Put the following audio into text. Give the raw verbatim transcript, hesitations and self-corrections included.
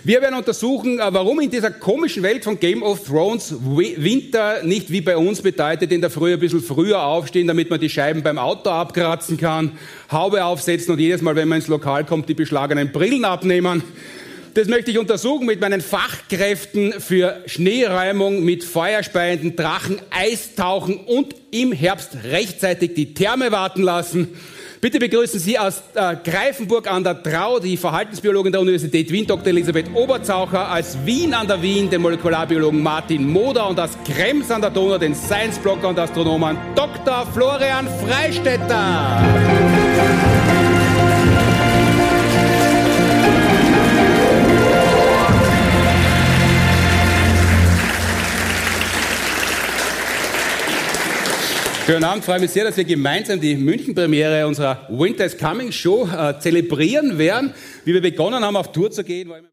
Wir werden untersuchen, warum in dieser komischen Welt von Game of Thrones Winter nicht wie bei uns bedeutet, in der Früh ein bisschen früher aufstehen, damit man die Scheiben beim Auto abkratzen kann, Haube aufsetzen und jedes Mal, wenn man ins Lokal kommt, die beschlagenen Brillen abnehmen. Das möchte ich untersuchen mit meinen Fachkräften für Schneeräumung mit feuerspeienden Drachen, Eistauchen und im Herbst rechtzeitig die Therme warten lassen. Bitte begrüßen Sie aus äh, Greifenburg an der Trau die Verhaltensbiologin der Universität Wien, Doktor Elisabeth Oberzaucher, als Wien an der Wien den Molekularbiologen Martin Moder und aus Krems an der Donau den Science-Blogger und Astronomen Doktor Florian Freistetter. Schönen Abend, freue mich sehr, dass wir gemeinsam die München-Premiere unserer Winter is Coming Show äh, zelebrieren werden. Wie wir begonnen haben, auf Tour zu gehen,